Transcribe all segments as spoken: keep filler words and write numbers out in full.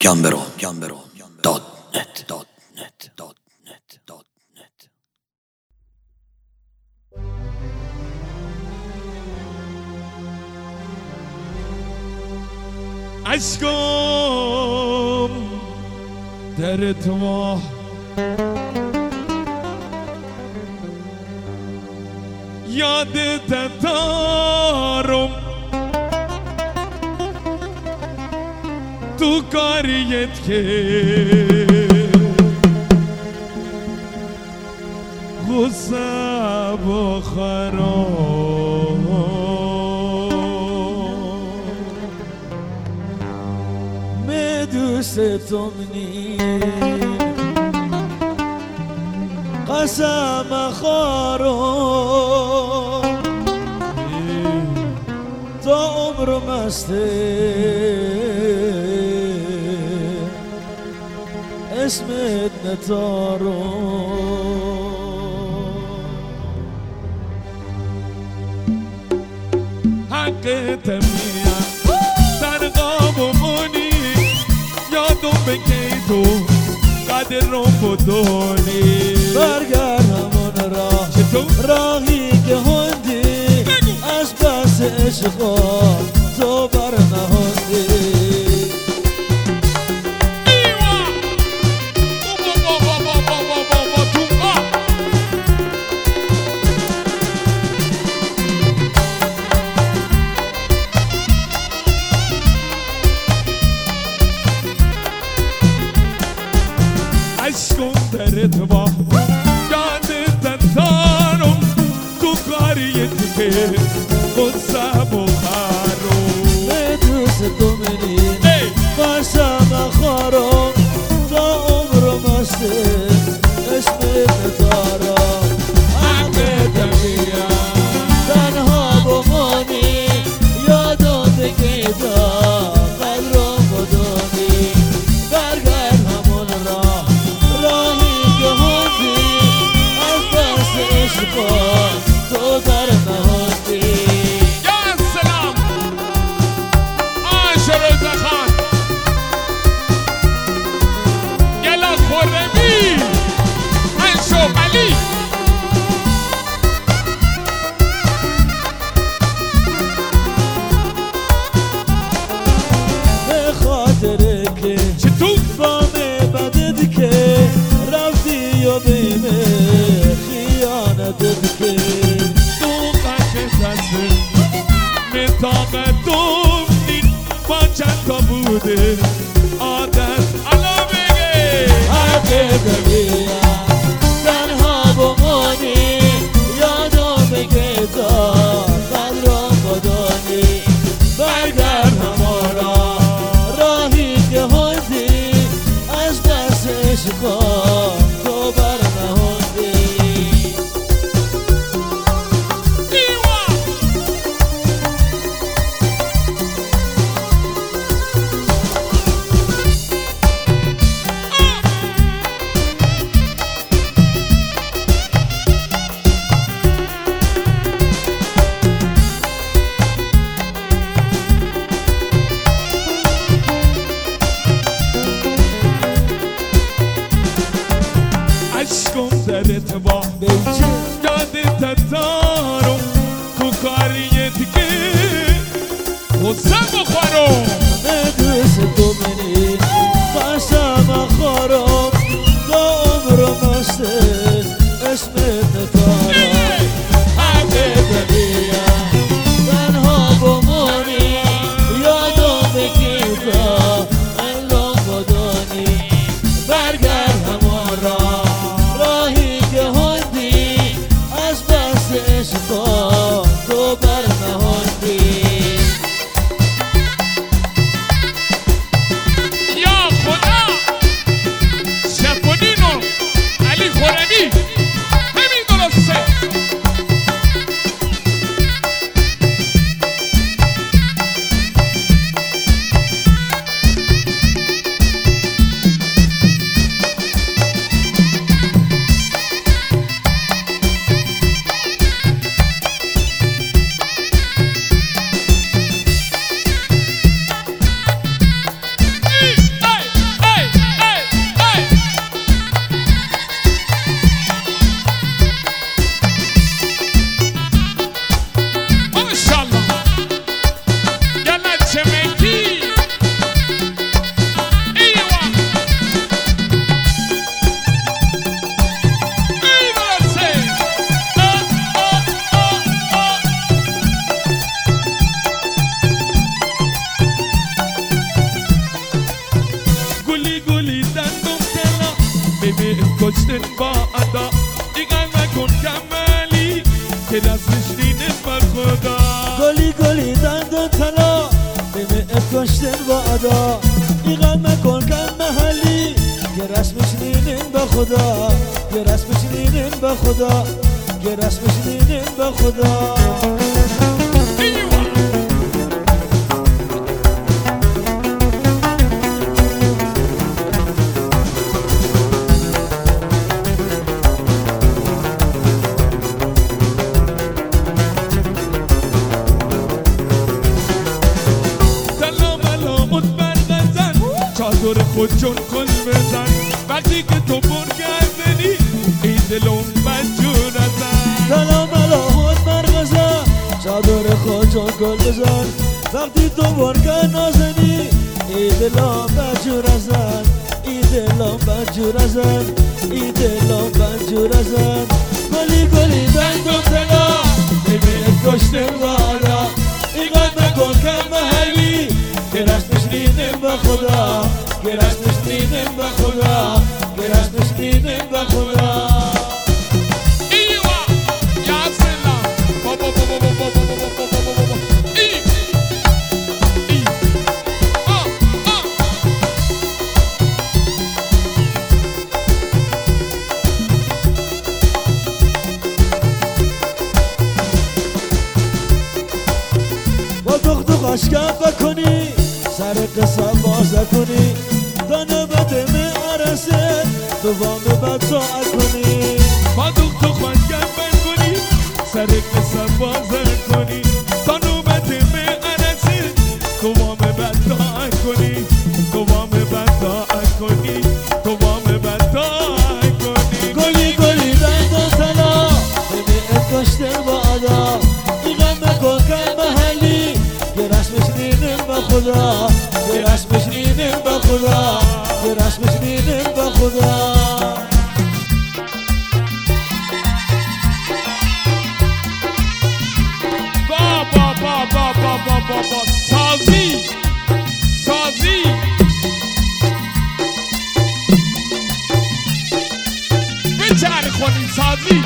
گمبرو گمبرو دات نت دات نت دات نت دات نت. عشقم در تو یادت دارم تو کاریت که غصه بخورم می دوستم نی قسم خورم تا عمر مسته اسمت نتارم حق تمیم در قابمونی یادم بگی تو قدر رو بدونی برگرد همون راه راهی که هندی از بس عشقا تو برنهندی عشقم در اتباه یادت دارم تو کاریت که غصه بخورم به دوست تو منی قسم خورم تا عمر مسته اسمت نتارم حق دمیم تنها بمانی یادم بگی تا قدرم بدونی برگرد همون راه راهی که هندی از بس عشقا تو در نهندی. یا سلام آن شروع خان یلا خورمی انشو علی به خاطر که چطور بام بدت که رفتی و بیمه خیانتت که تو قشن دسته متاقتم این با چند تا بوده عادت علا بگه حق دمیم تنها بمانی یادم بگی تا قدرم بدانی برگرد همون راه راهی که هندی از دست عشقا تو برنهندی. عشقم در اتباه بیچه یادت دارم تو کاریت که غصه بخورم به دوست تو منی قسم خورم تا عمر مسته اسمت نتارم حق دمیم تنها بمانی یادم بگی تا قدرم بدانی برگرد همون راه راهی که هندی از بس عشقا تو برنهندی. کشتن با ادا دیگر نکن کمالی که دستش نینه با خدا گلی گلی دند و طلا بیم کشتن با ادا دیگر نکن کم محلی که رسمش نینن با خدا که رسمش نینن با خدا که رسمش نینن با خدا چادر خود چون کن بزن وقتی که تو پر کردنی این دلم بجور ازن سلام ملاحات برغزن چادر خود چون کن بزن وقتی تو پر کرد نازنی این دلم بجور ازن این دلم بجور ازن این دلم بجور ازن گلی گلی دند و طلا ببین کشتن بادا ایقاد نکن کم محلی که رسمش نینم با خدا که رسمش نینم با خدا که رسمش نینم با خدا ایوا یا سلام بابا بابا بابا بابا بابا بابا ای ای آ آ با دختو قشکم بکنی سر قسم بازه کنی تا نوبت معرسه تو وام بد ساعت کنی با دختو خوشگم بکنی سر قسم بازه کنی تا نوبت معرسه تو وام بد ساعت کنی تو وام بد ساعت کنی تو وام بد ساعت کنی گلی گلی دند و طلا ببین کشتن با ادا دیگم نکن کم محلی که رسمش نینم با خدا که رسمش نینم با خدا که رسمش نینم با خدا بابا بابا بابا بابا سازی سازی بچهره خونی سازی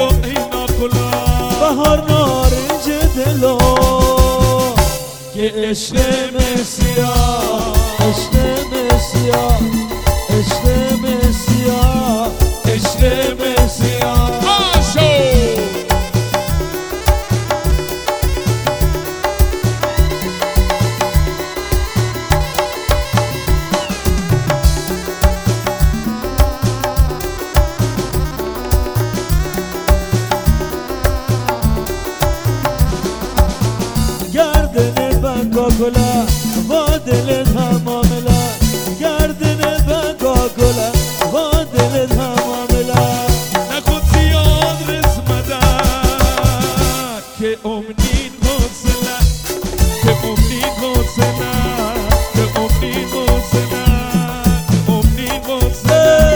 بهار نارنج دلو که عشق مسیا عشق مسیا عشق مسیا عشق مسیا آشو گردنت بنگاگله با دلت همامله گردنت بنگاگله با دلت همامله نخود زیاد رسمده که امنین حسنه که امنین حسنه که امنین حسنه که امنین حسنه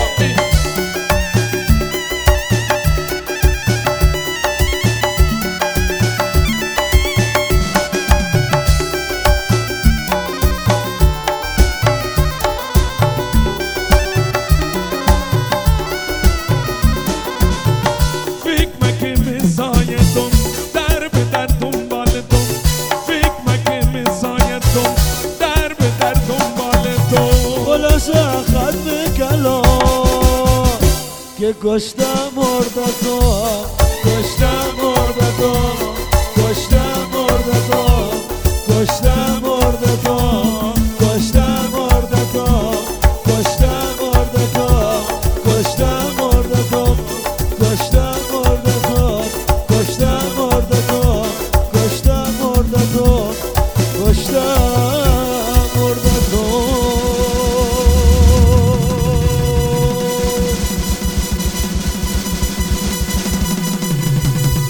که کشتم مرده تو کشتم مرده تو کشتم مرده تو کشتم مرده تو کشتم مرده تو کشتم مرده تو کشتم مرده تو کشتم مرده تو کشتم مرده تو کشتم مرده تو کشتم مرده تو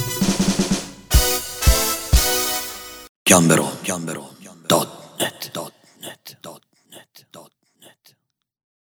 Gambero, gambero, dot net, dot